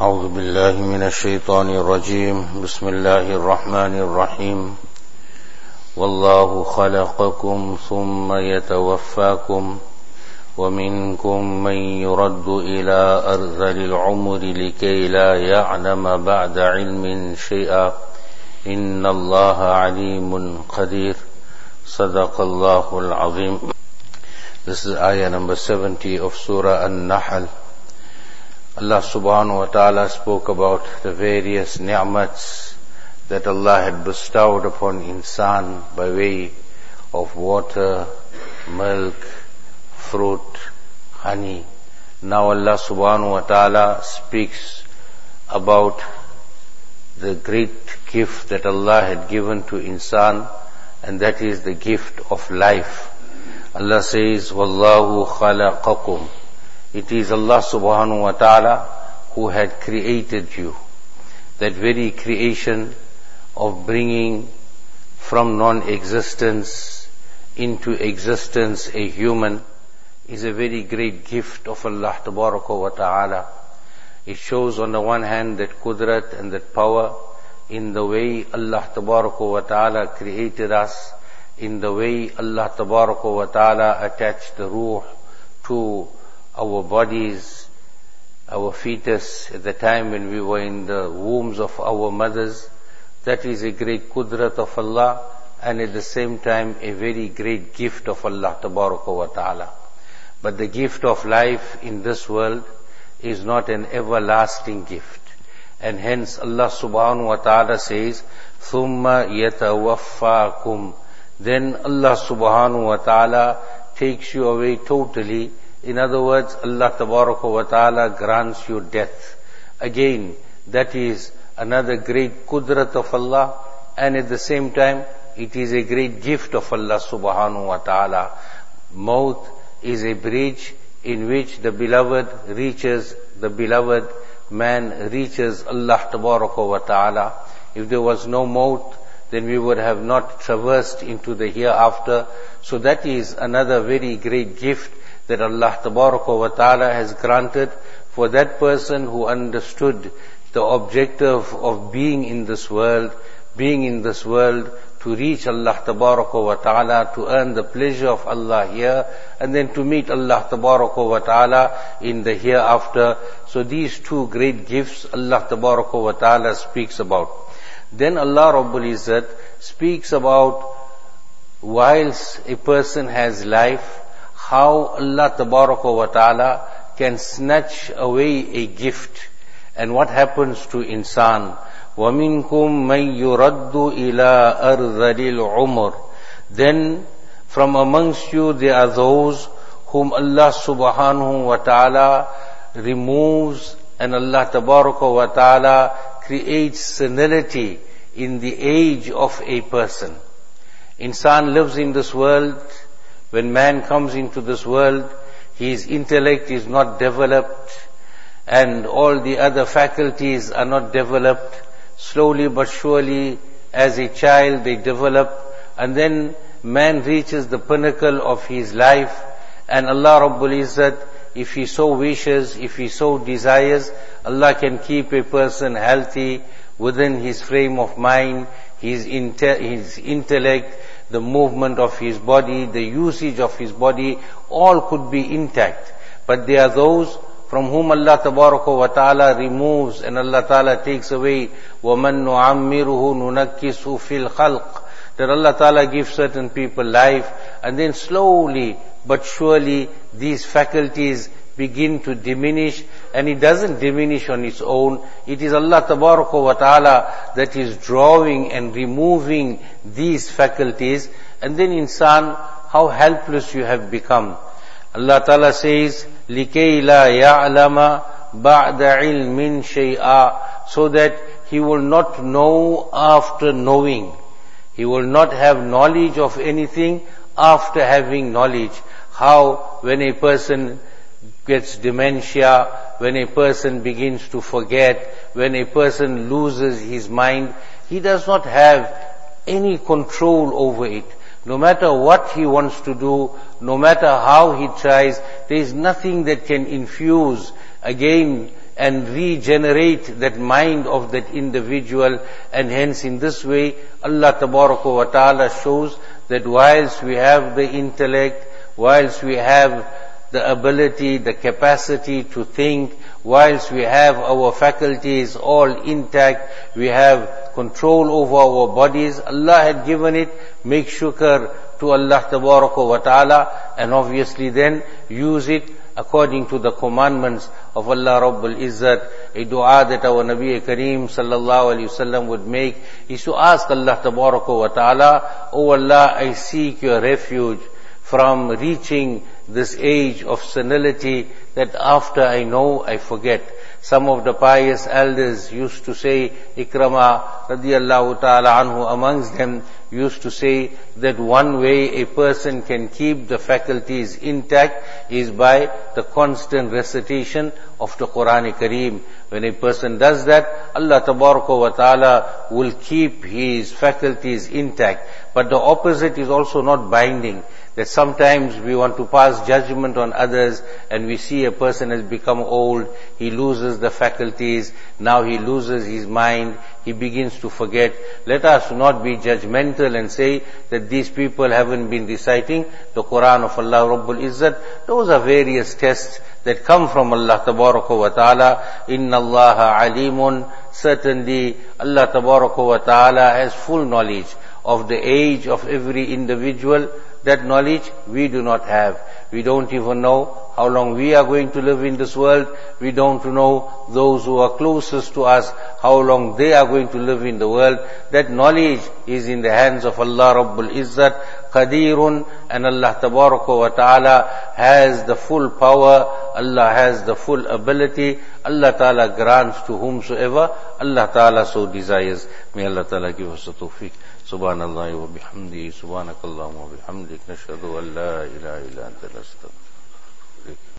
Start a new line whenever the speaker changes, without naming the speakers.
أعوذ بالله من الشيطان الرجيم بسم الله الرحمن الرحيم والله خلقكم ثم يتوفاكم ومنكم من يرد إلى أرذل العمر لكي لا يعلم بعد علم شيئا إن الله عليم قدير صدق الله العظيم. This is ayah number 70 of Surah An-Nahl. Allah subhanahu wa ta'ala spoke about the various ni'mats that Allah had bestowed upon insan by way of water, milk, fruit, honey. Now Allah subhanahu wa ta'ala speaks about the great gift that Allah had given to insan, and that is the gift of life. Allah says, Wallahu khalaqakum. It is Allah subhanahu wa ta'ala who had created you. That very creation of bringing from non-existence into existence a human is a very great gift of Allah tabaraka wa ta'ala. It shows on the one hand that qudrat and that power in the way Allah tabaraka wa ta'ala created us, in the way Allah tabaraka wa ta'ala attached the ruh to our bodies, our fetus at the time when we were in the wombs of our mothers. That is a great qudrat of Allah, and at the same time a very great gift of Allah tabaraka wa ta'ala. But the gift of life in this world is not an everlasting gift, and hence Allah subhanahu wa ta'ala says, thumma yatawaffakum. Then Allah subhanahu wa ta'ala takes you away totally. In other words, Allah tabaraka wa ta'ala grants you death. Again, that is another great qudrat of Allah, and at the same time, it is a great gift of Allah subhanahu wa ta'ala. Maut is a bridge in which the beloved man reaches Allah tabaraka wa ta'ala. If there was no maut, then we would have not traversed into the hereafter. So that is another very great gift that Allah tabaraka wa ta'ala has granted for that person who understood the objective of being in this world to reach Allah tabaraka wa ta'ala, to earn the pleasure of Allah here, and then to meet Allah tabaraka wa ta'ala in the hereafter. So these two great gifts Allah tabaraka wa ta'ala speaks about. Then Allah Rabbul Izzat speaks about whilst a person has life, how Allah tabaraka wa ta'ala can snatch away a gift. And what happens to insan? وَمِنْكُمْ مَنْ يُرَدُّ إِلَىٰ أَرْذَلِ الْعُمُرِ. Then from amongst you there are those whom Allah subhanahu wa ta'ala removes, and Allah tabaraka wa ta'ala creates senility in the age of a person. Insan lives in this world. When man comes into this world, his intellect is not developed, and all the other faculties are not developed. Slowly but surely, as a child they develop, and then man reaches the pinnacle of his life, and Allah Rabbul Izzat, if he so wishes, if he so desires, Allah can keep a person healthy within his frame of mind, his intellect, the movement of his body, the usage of his body, all could be intact. But there are those from whom Allah tabaraka wa ta'ala removes, and Allah ta'ala takes away. وَمَن نُعَمِّرُهُ نُنَكِّسُ فِي الْخَلْقِ. That Allah ta'ala gives certain people life, and then slowly but surely these faculties begin to diminish, and it doesn't diminish on its own. It is Allah tabaraka wa ta'ala that is drawing and removing these faculties, and then insan, how helpless you have become. Allah ta'ala says, لِكَيْ لَا يَعْلَمَ بَعْدَ عِلْمٍ شَيْئًا. So that he will not know after knowing. He will not have knowledge of anything after having knowledge. How when a person gets dementia, when a person begins to forget, when a person loses his mind, he does not have any control over it. No matter what he wants to do, no matter how he tries, there is nothing that can infuse again and regenerate that mind of that individual. And hence in this way, Allah Tabaraka wa Ta'ala shows that whilst we have the intellect, whilst we have the ability, the capacity to think, whilst we have our faculties all intact, we have control over our bodies, Allah had given it, make shukr to Allah Tabaraka wa Ta'ala, and obviously then use it according to the commandments of Allah Rabbul Izzat. A dua that our Nabi Kareem sallallahu alayhi wasallam would make is to ask Allah Tabaraka wa Ta'ala, "O Allah, I seek your refuge from reaching this age of senility that after I know, I forget." Some of the pious elders used to say, Ikrama radiyallahu ta'ala anhu amongst them used to say that one way a person can keep the faculties intact is by the constant recitation of the Quran Kareem. When a person does that, Allah Tabaraka wa Ta'ala will keep his faculties intact. But the opposite is also not binding. That sometimes we want to pass judgment on others and we see a person has become old, he loses the faculties, now he loses his mind, he begins to forget. Let us not be judgmental and say that these people haven't been reciting the Quran of Allah Rabbul Izzat. Those are various tests that come from Allah Tabaraka wa Ta'ala. Inna Allah alimun. Certainly Allah Tabaraka wa Ta'ala has full knowledge of the age of every individual. That knowledge we do not have. We don't even know how long we are going to live in this world. We don't know those who are closest to us, how long they are going to live in the world. That knowledge is in the hands of Allah Rabbul Izzat, Qadirun, and Allah Tabaraka wa Ta'ala has the full power, Allah has the full ability. Allah Ta'ala grants to whomsoever Allah Ta'ala so desires. May Allah Ta'ala give us the tawfiq. Subhanallah wa bihamdi, subhanakallahumma wa bihamdik, nashhadu an la ilaha illa anta nastaghfiruka.